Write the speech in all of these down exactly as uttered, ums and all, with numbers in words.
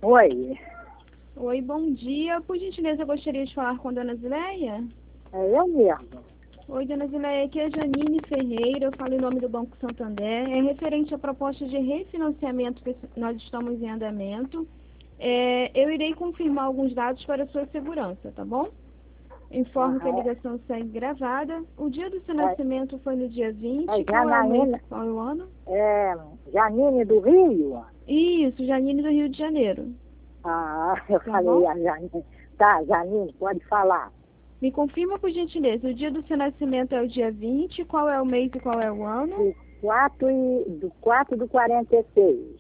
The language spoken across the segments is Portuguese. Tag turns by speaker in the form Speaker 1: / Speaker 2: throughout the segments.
Speaker 1: Oi,
Speaker 2: Oi, bom dia. Por gentileza, eu gostaria de falar com a dona Zileia.
Speaker 1: é eu mesmo.
Speaker 2: Oi, dona Zileia, aqui é a Janine Ferreira, eu falo em nome do Banco Santander. É referente à proposta de refinanciamento que nós estamos em andamento. É, eu irei confirmar alguns dados para a sua segurança, tá bom? Informo que a
Speaker 1: Aham, é,
Speaker 2: ligação segue gravada. O dia do seu
Speaker 1: é,
Speaker 2: nascimento foi no dia
Speaker 1: é
Speaker 2: vinte. Qual é o mês
Speaker 1: Janaína,
Speaker 2: e qual é o ano?
Speaker 1: é Janine do Rio?
Speaker 2: Isso, Janine do Rio de Janeiro,
Speaker 1: Ah, eu
Speaker 2: tá
Speaker 1: falei
Speaker 2: bom?
Speaker 1: a Janine. Tá, Janine, pode falar.
Speaker 2: Me confirma, por gentileza, o dia do seu nascimento é o dia vinte, qual é o mês e qual é o ano?
Speaker 1: Do quatro e, do quatro do quarenta e seis.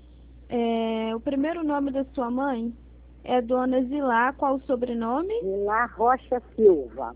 Speaker 2: É, o primeiro nome da sua mãe é Dona Zilá, qual o sobrenome?
Speaker 1: Vilar Rocha Silva.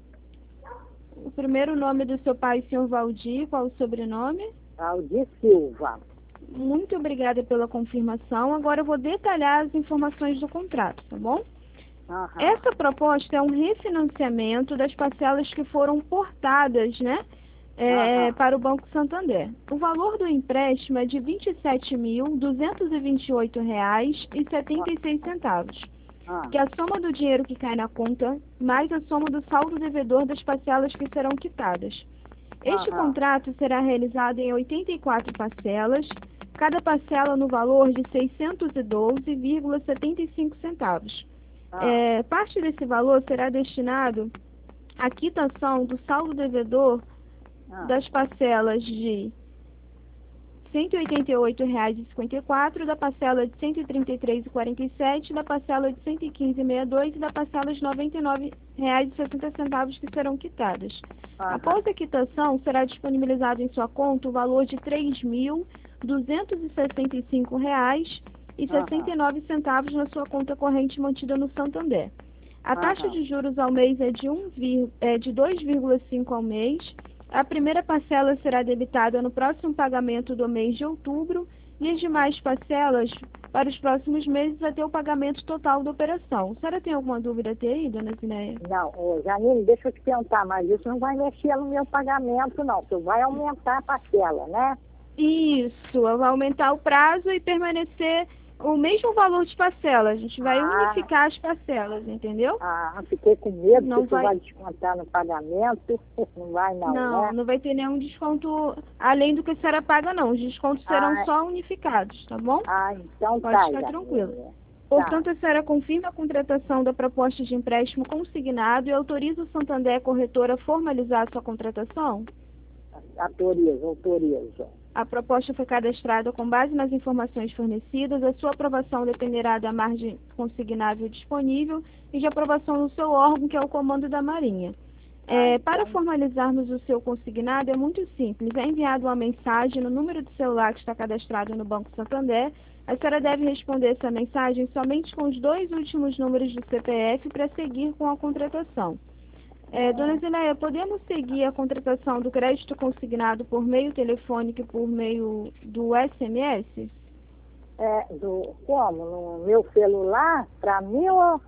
Speaker 2: O primeiro nome do seu pai, senhor Valdir, qual o sobrenome?
Speaker 1: Aldir Silva.
Speaker 2: Muito obrigada pela confirmação. Agora eu vou detalhar as informações do contrato, tá bom?
Speaker 1: Aham,
Speaker 2: Essa proposta é um refinanciamento das parcelas que foram portadas, né, é,
Speaker 1: aham,
Speaker 2: para o Banco Santander. O valor do empréstimo é de vinte e sete mil, duzentos e vinte e oito reais e setenta e seis centavos,
Speaker 1: aham,
Speaker 2: que é a soma do dinheiro que cai na conta, mais a soma do saldo devedor das parcelas que serão quitadas. Este
Speaker 1: aham,
Speaker 2: contrato será realizado em oitenta e quatro parcelas, cada parcela no valor de seiscentos e doze vírgula setenta e cinco centavos.
Speaker 1: aham,
Speaker 2: É, parte desse valor será destinado à quitação do saldo devedor
Speaker 1: aham,
Speaker 2: das parcelas de cento e oitenta e oito reais e cinquenta e quatro, da parcela de cento e trinta e três reais e quarenta e sete, da parcela de cento e quinze reais e sessenta e dois e da parcela de noventa e nove reais e sessenta centavos que serão quitadas.
Speaker 1: aham,
Speaker 2: Após a quitação, será disponibilizado em sua conta o valor de três mil duzentos e sessenta e cinco reais e sessenta
Speaker 1: aham,
Speaker 2: e nove centavos na sua conta corrente mantida no Santander. A taxa
Speaker 1: aham.
Speaker 2: de juros ao mês é de, um, é de dois vírgula cinco ao mês. A primeira parcela será debitada no próximo pagamento do mês de outubro e as demais parcelas para os próximos meses até o pagamento total da operação. A senhora tem alguma dúvida até aí, dona Zineia?
Speaker 1: Não, ô, Janine, deixa eu te perguntar, mas isso não vai mexer no meu pagamento, não. Você vai aumentar a parcela, né?
Speaker 2: Isso, vai aumentar o prazo e permanecer o mesmo valor de parcela. A gente vai
Speaker 1: Ah,
Speaker 2: unificar as parcelas, entendeu?
Speaker 1: ah, fiquei com medo que
Speaker 2: Não
Speaker 1: isso
Speaker 2: vai,
Speaker 1: vai descontar no pagamento. Não vai não,
Speaker 2: não,
Speaker 1: né?
Speaker 2: não vai ter nenhum desconto além do que a senhora paga, não. Os descontos serão
Speaker 1: Ah,
Speaker 2: só unificados, tá bom?
Speaker 1: ah, então
Speaker 2: Pode
Speaker 1: tá,
Speaker 2: ficar tranquila.
Speaker 1: Janine. Tá,
Speaker 2: Portanto, a senhora confirma a contratação da proposta de empréstimo consignado e autoriza o Santander Corretora a formalizar a sua contratação?
Speaker 1: autorizo, autorizo.
Speaker 2: A proposta foi cadastrada com base nas informações fornecidas. A sua aprovação dependerá da margem consignável disponível e de aprovação no seu órgão, que é o Comando da Marinha.
Speaker 1: Ah,
Speaker 2: É, para
Speaker 1: então,
Speaker 2: formalizarmos o seu consignado é muito simples. É enviado uma mensagem no número de celular que está cadastrado no Banco Santander. A senhora deve responder essa mensagem somente com os dois últimos números do C P F para seguir com a contratação. É, dona Zileia, podemos seguir a contratação do crédito consignado por meio telefônico e por meio do S M S?
Speaker 1: é, do, como? No meu celular? Para mim ou...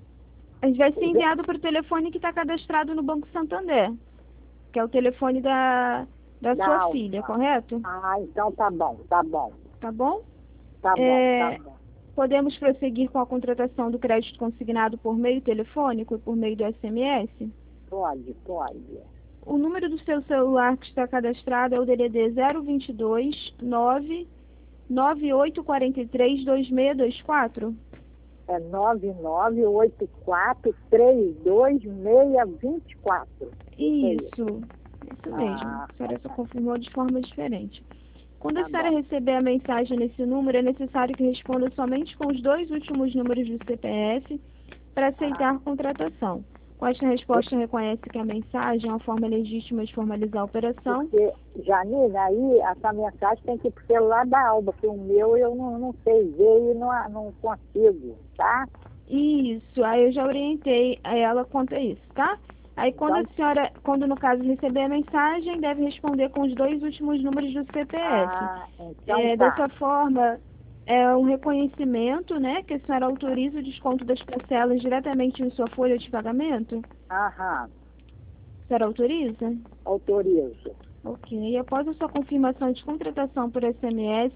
Speaker 2: A gente vai ser enviado para o telefone que está cadastrado no Banco Santander, que é o telefone da, da
Speaker 1: Da
Speaker 2: sua filha,
Speaker 1: Alfa.
Speaker 2: correto?
Speaker 1: Ah, então tá bom, tá bom.
Speaker 2: Tá bom?
Speaker 1: Tá bom, tá
Speaker 2: É,
Speaker 1: bom.
Speaker 2: podemos prosseguir com a contratação do crédito consignado por meio telefônico e por meio do S M S?
Speaker 1: Pode, pode.
Speaker 2: O número do seu celular que está cadastrado é o D D D zero dois dois nove nove oito quatro três dois seis dois quatro?
Speaker 1: É nove nove oito quatro três dois seis dois quatro.
Speaker 2: Isso, isso mesmo.
Speaker 1: Ah,
Speaker 2: A senhora só confirmou de forma diferente. Quando a
Speaker 1: tá
Speaker 2: senhora
Speaker 1: bom.
Speaker 2: receber a mensagem nesse número, é necessário que responda somente com os dois últimos números do C P F para aceitar
Speaker 1: Ah,
Speaker 2: a contratação. Com esta resposta, reconhece que a mensagem é uma forma legítima de formalizar a operação.
Speaker 1: porque, Janine, aí essa mensagem tem que ir pro celular da Alba, que o meu eu não, não sei ver e não, não consigo, tá?
Speaker 2: Isso, aí eu já orientei a ela quanto a isso, tá? Aí quando a
Speaker 1: Então,
Speaker 2: senhora, quando no caso receber a mensagem, deve responder com os dois últimos números do C P F.
Speaker 1: ah, então
Speaker 2: É,
Speaker 1: tá.
Speaker 2: dessa forma, é um reconhecimento, né, que a senhora autoriza o desconto das parcelas diretamente em sua folha de pagamento?
Speaker 1: Aham,
Speaker 2: A senhora autoriza?
Speaker 1: autorizo.
Speaker 2: Ok. E após a sua confirmação de contratação por S M S,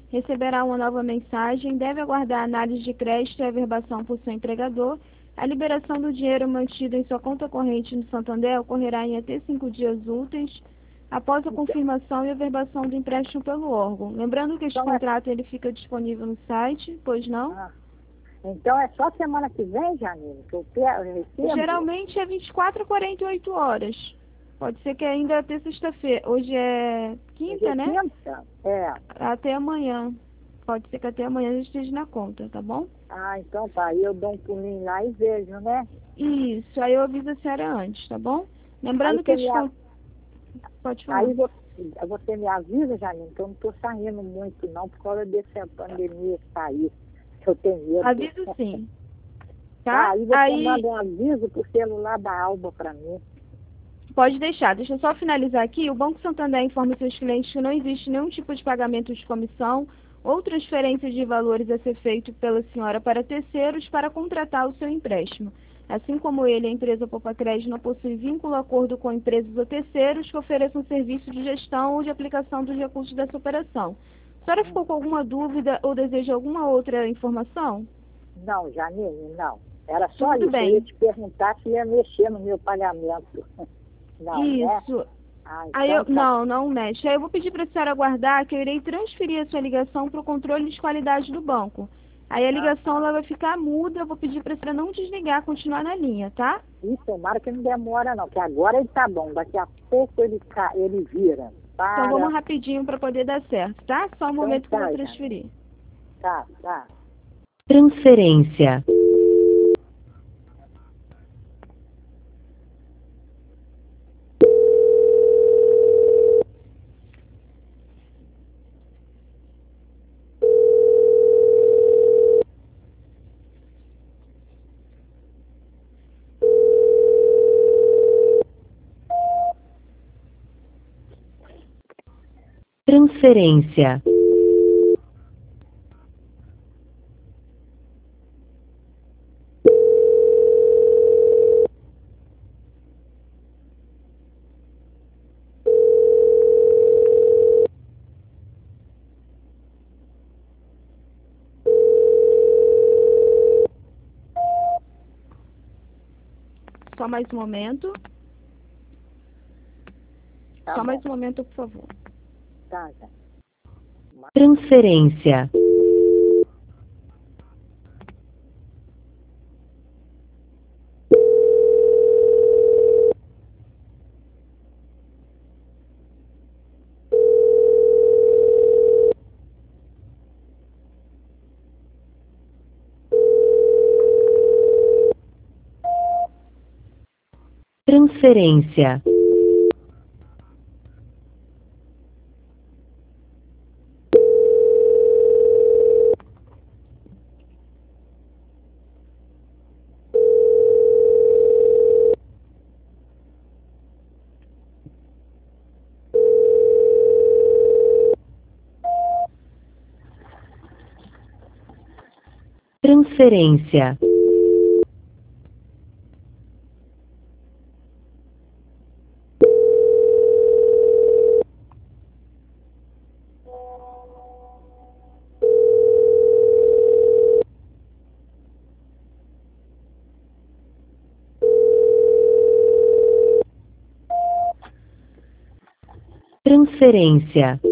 Speaker 2: receberá uma nova mensagem, deve aguardar a análise de crédito e averbação por seu empregador. A liberação do dinheiro mantido em sua conta corrente no Santander ocorrerá em até cinco dias úteis após a confirmação e averbação do empréstimo pelo órgão. Lembrando que este
Speaker 1: Então é-
Speaker 2: contrato ele fica disponível no site, pois não?
Speaker 1: Ah, então é só semana que vem, Janine, que eu, pe- eu recebo?
Speaker 2: Geralmente é vinte e quatro a quarenta e oito horas. Pode ser que ainda até sexta-feira. Hoje é quinta,
Speaker 1: Hoje é
Speaker 2: né?
Speaker 1: quinta? É.
Speaker 2: Até amanhã. Pode ser que até amanhã já esteja na conta, tá bom?
Speaker 1: Ah, então tá. Aí eu dou um pulinho lá e vejo, né?
Speaker 2: Isso, aí eu aviso a senhora antes, tá bom? Lembrando
Speaker 1: Aí
Speaker 2: que
Speaker 1: você
Speaker 2: esses
Speaker 1: me, a-
Speaker 2: con- Pode falar.
Speaker 1: aí você, você me avisa, Janine, que eu não tô saindo muito não, por causa dessa pandemia que tá aí. Que eu tenho medo.
Speaker 2: Aviso sim,
Speaker 1: Ah,
Speaker 2: tá?
Speaker 1: aí você
Speaker 2: Aí
Speaker 1: manda um aviso pro celular da Alba pra mim.
Speaker 2: pode deixar. Deixa eu só finalizar aqui. O Banco Santander informa seus clientes que não existe nenhum tipo de pagamento de comissão ou transferência de valores a ser feito pela senhora para terceiros para contratar o seu empréstimo. Assim como ele, a empresa Poupa Crédito não possui vínculo ou acordo com empresas ou terceiros que ofereçam serviço de gestão ou de aplicação dos recursos dessa operação. A senhora ficou com alguma dúvida ou deseja alguma outra informação?
Speaker 1: Não, Janine, não. Era só
Speaker 2: Tudo
Speaker 1: isso.
Speaker 2: bem.
Speaker 1: Eu ia te perguntar se ia mexer no meu pagamento. Não, né?
Speaker 2: Isso.
Speaker 1: Ah,
Speaker 2: Aí
Speaker 1: então
Speaker 2: eu,
Speaker 1: tá.
Speaker 2: não, não mexe. Aí eu vou pedir para a senhora aguardar que eu irei transferir a sua ligação para o controle de qualidade do banco. Aí a ligação ela vai ficar muda, eu vou pedir para a senhora não desligar, continuar na linha, tá?
Speaker 1: E tomara que não demora, não. Que agora ele tá bom. Daqui a pouco ele, ca... ele vira. Para.
Speaker 2: Então vamos rapidinho para poder dar certo, tá? Só um
Speaker 1: Então
Speaker 2: momento que eu
Speaker 1: tá,
Speaker 2: vou
Speaker 1: Janine.
Speaker 2: transferir.
Speaker 1: Tá, tá.
Speaker 3: Transferência. Transferência.
Speaker 2: Só mais um momento.
Speaker 1: Tá
Speaker 2: Só
Speaker 1: bom.
Speaker 2: mais um momento, por favor.
Speaker 1: Tá, tá.
Speaker 3: Transferência. Transferência. Transferência. Transferência.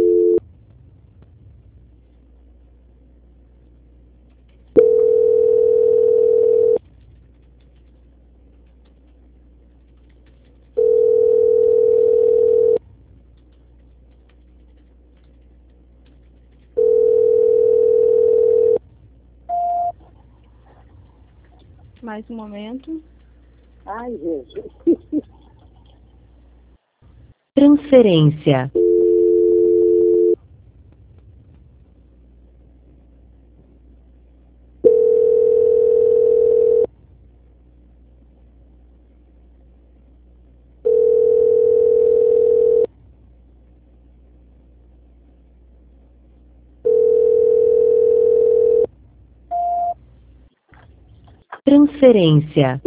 Speaker 2: Mais um momento.
Speaker 1: Ai, Jesus.
Speaker 3: Transferência. Transferência.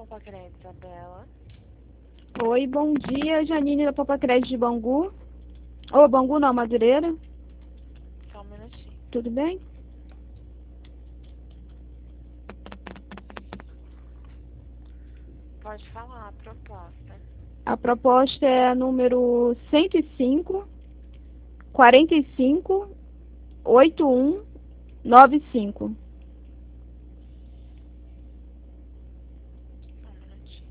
Speaker 4: Popacred, Isabela.
Speaker 2: Oi, bom dia, Janine da Popacred de Bangu. Ô, Bangu não, Madureira.
Speaker 4: Só um minutinho.
Speaker 2: Tudo bem?
Speaker 4: Pode falar a proposta.
Speaker 2: A proposta é a número cento e cinco, quarenta e cinco, oitenta e um, noventa e cinco.
Speaker 4: Só um minutinho.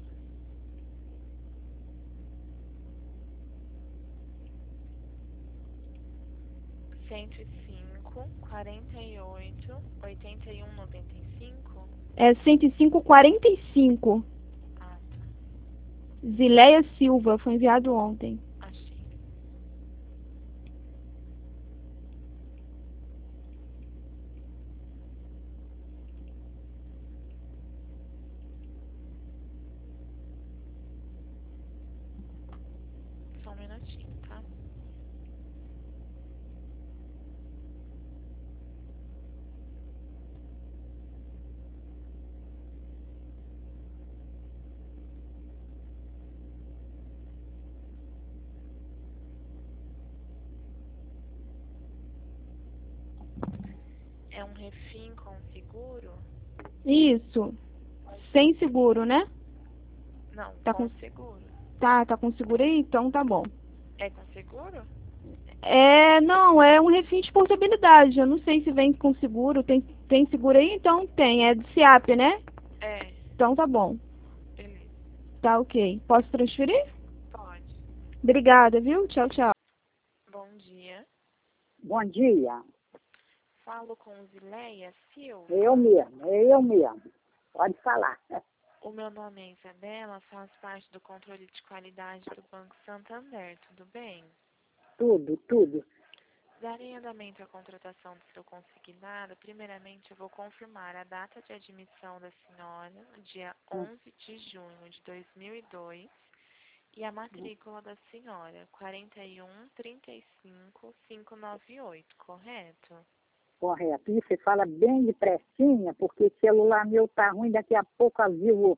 Speaker 4: Cento e cinco, quarenta e oito, oitenta e um, noventa e cinco.
Speaker 2: É cento e cinco, quarenta e cinco.
Speaker 4: Ah, tá.
Speaker 2: Zileia Silva, foi enviado ontem.
Speaker 4: Achei. Só um minutinho, tá? É um refim com seguro?
Speaker 2: Isso. Sem seguro, né?
Speaker 4: Não,
Speaker 2: Tá
Speaker 4: com
Speaker 2: com-
Speaker 4: seguro.
Speaker 2: Tá, tá com seguro aí? Então tá bom.
Speaker 4: É com seguro?
Speaker 2: É, não, é um refim de portabilidade. Eu não sei se vem com seguro. Tem, tem seguro aí? Então tem. É do SIAP, né?
Speaker 4: É,
Speaker 2: Então tá bom.
Speaker 4: beleza.
Speaker 2: Tá ok. Posso transferir?
Speaker 4: Pode.
Speaker 2: Obrigada, viu? Tchau, tchau.
Speaker 4: Bom dia.
Speaker 1: Bom dia.
Speaker 4: Falo com Zileia Silva.
Speaker 1: Eu mesmo, eu mesmo. Pode falar.
Speaker 4: O meu nome é Isabela, faço parte do controle de qualidade do Banco Santander, tudo bem?
Speaker 1: Tudo, tudo.
Speaker 4: Darei andamento à contratação do seu consignado. Primeiramente, eu vou confirmar a data de admissão da senhora, no dia onze de junho de dois mil e dois, e a matrícula da senhora, quarenta e um, trinta e cinco, quinhentos e noventa e oito, correto?
Speaker 1: Correto. E você fala bem depressinha, porque o celular meu tá ruim, daqui a pouco eu vivo.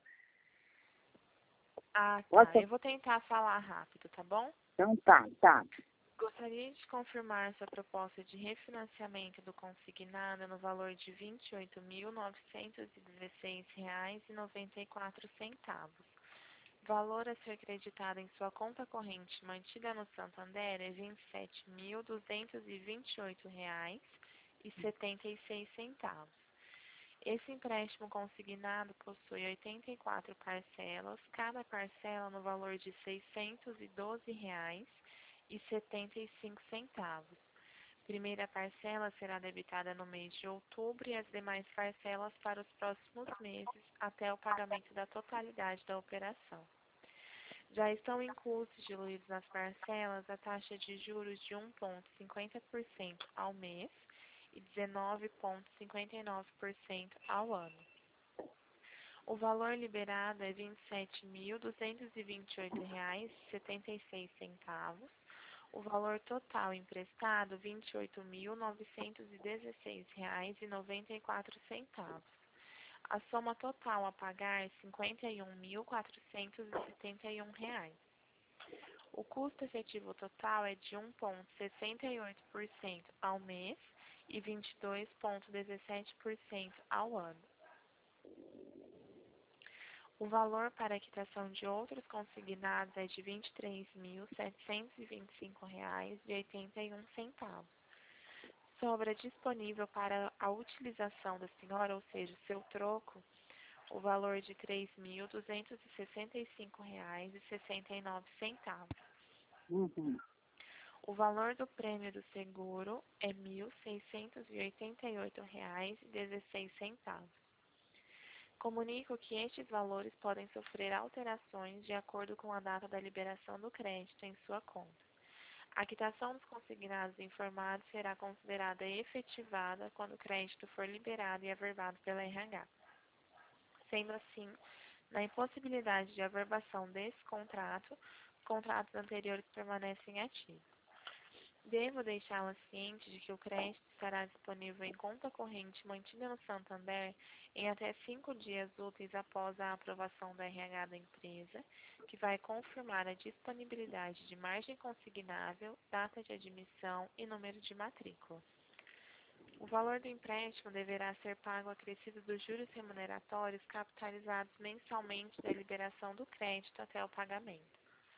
Speaker 4: Ah, tá.
Speaker 1: Posso?
Speaker 4: Eu vou tentar falar rápido, tá bom?
Speaker 1: Então tá, tá.
Speaker 4: Gostaria de confirmar sua proposta de refinanciamento do consignado no valor de vinte e oito mil, novecentos e dezesseis reais e noventa e quatro centavos. Valor a ser creditado em sua conta corrente mantida no Santander é vinte e sete mil, duzentos e vinte e oito reais e setenta e seis centavos. Esse empréstimo consignado possui oitenta e quatro parcelas, cada parcela no valor de seiscentos e doze reais e setenta e cinco centavos. Primeira parcela será debitada no mês de outubro e as demais parcelas para os próximos meses, até o pagamento da totalidade da operação. Já estão inclusos diluídos nas parcelas a taxa de juros de um vírgula cinquenta por cento ao mês e dezenove vírgula cinquenta e nove por cento ao ano. O valor liberado é vinte e sete mil, duzentos e vinte e oito reais e setenta e seis centavos. O valor total emprestado, vinte e oito mil, novecentos e dezesseis reais e noventa e quatro centavos. A soma total a pagar é cinquenta e um mil, quatrocentos e setenta e um reais. O custo efetivo total é de um vírgula sessenta e oito por cento ao mês e vinte e dois vírgula dezessete por cento ao ano. O valor para a quitação de outros consignados é de vinte e três mil, setecentos e vinte e cinco reais e oitenta e um centavos. Sobra disponível para a utilização da senhora, ou seja, seu troco, o valor de três mil, duzentos e sessenta e cinco reais e sessenta e nove centavos.
Speaker 1: Uhum.
Speaker 4: O valor do prêmio do seguro é mil, seiscentos e oitenta e oito reais e dezesseis centavos. Comunico que estes valores podem sofrer alterações de acordo com a data da liberação do crédito em sua conta. A quitação dos consignados informados será considerada efetivada quando o crédito for liberado e averbado pela R H. Sendo assim, na impossibilidade de averbação desse contrato, os contratos anteriores permanecem ativos. Devo deixá-la ciente de que o crédito estará disponível em conta corrente mantida no Santander em até cinco dias úteis após a aprovação da R H da empresa, que vai confirmar a disponibilidade de margem consignável, data de admissão e número de matrícula. O valor do empréstimo deverá ser pago acrescido dos juros remuneratórios capitalizados mensalmente da liberação do crédito até o pagamento.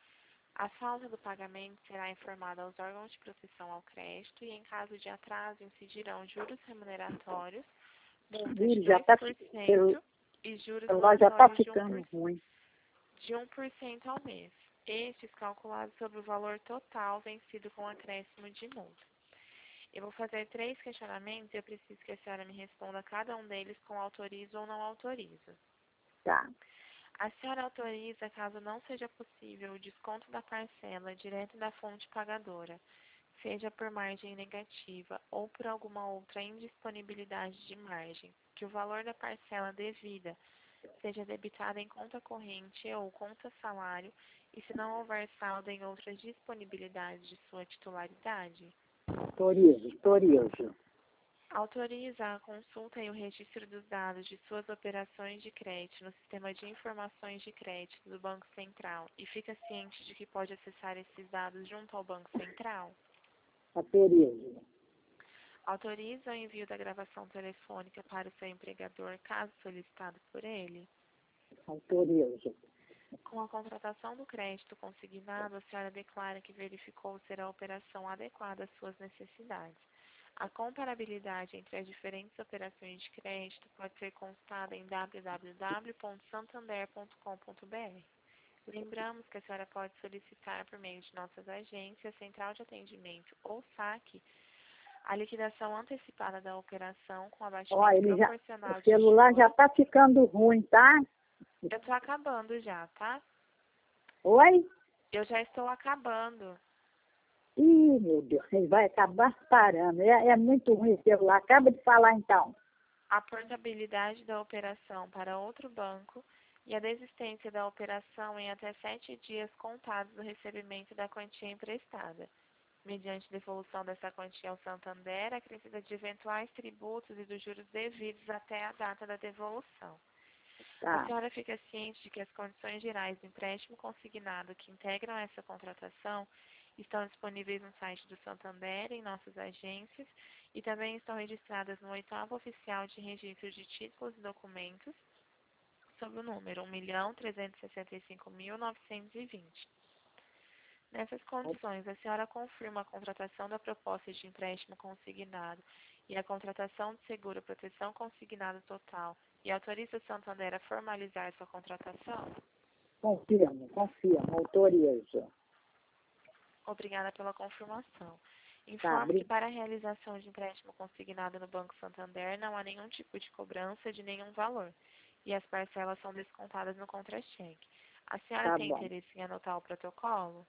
Speaker 4: A falta do pagamento será informada aos órgãos de proteção ao crédito e, em caso de atraso, incidirão juros remuneratórios, multa de
Speaker 1: Já
Speaker 4: dois
Speaker 1: tá,
Speaker 4: por cento
Speaker 1: pelo,
Speaker 4: e juros
Speaker 1: pelo já está
Speaker 4: mensais de um por
Speaker 1: ficando
Speaker 4: cento
Speaker 1: ruim.
Speaker 4: de um por cento ao mês, estes calculados sobre o valor total vencido com acréscimo de multa. Eu vou fazer três questionamentos e eu preciso que a senhora me responda cada um deles com autorizo ou não autorizo.
Speaker 1: Tá.
Speaker 4: A senhora autoriza, caso não seja possível, o desconto da parcela direto da fonte pagadora, seja por margem negativa ou por alguma outra indisponibilidade de margem, que o valor da parcela devida seja debitado em conta corrente ou conta salário e se não houver saldo em outras disponibilidades de sua titularidade?
Speaker 1: Autorizo, autorizo.
Speaker 4: Autoriza a consulta e o registro dos dados de suas operações de crédito no Sistema de Informações de Crédito do Banco Central e fica ciente de que pode acessar esses dados junto ao Banco Central?
Speaker 1: Autorizo.
Speaker 4: Autoriza o envio da gravação telefônica para o seu empregador, caso solicitado por ele?
Speaker 1: Autorizo.
Speaker 4: Com a contratação do crédito consignado, a senhora declara que verificou ser a operação adequada às suas necessidades. A comparabilidade entre as diferentes operações de crédito pode ser consultada em w w w ponto santander ponto com ponto b r. Lembramos que a senhora pode solicitar por meio de nossas agências, central de atendimento ou saque, a liquidação antecipada da operação com abatimento
Speaker 1: Ó, ele já,
Speaker 4: proporcional
Speaker 1: o
Speaker 4: de
Speaker 1: celular já
Speaker 4: juros.
Speaker 1: está ficando ruim, tá?
Speaker 4: Eu estou acabando já, tá?
Speaker 1: Oi?
Speaker 4: Eu já estou acabando.
Speaker 1: Ih, meu Deus, ele vai acabar parando. É, é muito ruim o celular. Acaba de falar, então.
Speaker 4: A portabilidade da operação para outro banco e a desistência da operação em até sete dias contados do recebimento da quantia emprestada, mediante devolução dessa quantia ao Santander, acrescida de eventuais tributos e dos juros devidos até a data da devolução.
Speaker 1: Tá.
Speaker 4: A senhora fica ciente de que as condições gerais do empréstimo consignado que integram essa contratação estão disponíveis no site do Santander, em nossas agências, e também estão registradas no oitavo oficial de registro de títulos e documentos, sob o número um milhão trezentos e sessenta e cinco mil novecentos e vinte. Nessas condições, a senhora confirma a contratação da proposta de empréstimo consignado e a contratação de seguro proteção consignado total e autoriza o Santander a formalizar sua contratação?
Speaker 1: Confirmo, confirmo, autorizo.
Speaker 4: Obrigada pela confirmação.
Speaker 1: Tá,
Speaker 4: Informo
Speaker 1: bri-
Speaker 4: que para a realização de empréstimo consignado no Banco Santander não há nenhum tipo de cobrança de nenhum valor e as parcelas são descontadas no contra-cheque. A senhora
Speaker 1: Tá
Speaker 4: tem
Speaker 1: bom.
Speaker 4: interesse em anotar o protocolo?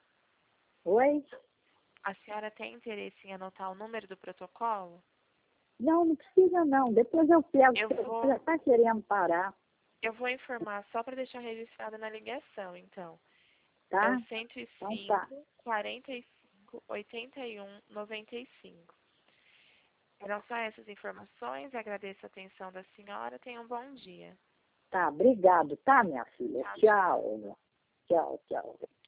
Speaker 1: Oi?
Speaker 4: A senhora tem interesse em anotar o número do protocolo?
Speaker 1: Não, não precisa não. Depois eu pego.
Speaker 4: Eu
Speaker 1: Você
Speaker 4: vou-
Speaker 1: já está querendo parar,
Speaker 4: Eu vou informar só para deixar registrado na ligação, então. É
Speaker 1: tá?
Speaker 4: o cento e
Speaker 1: Então
Speaker 4: cinco,
Speaker 1: tá.
Speaker 4: quarenta e cinco, oitenta e um, noventa e cinco. Eram só essas informações. Agradeço a atenção da senhora. Tenha um bom dia.
Speaker 1: Tá, obrigado, tá, minha filha?
Speaker 4: Tchau,
Speaker 1: Tchau. Tchau, tchau.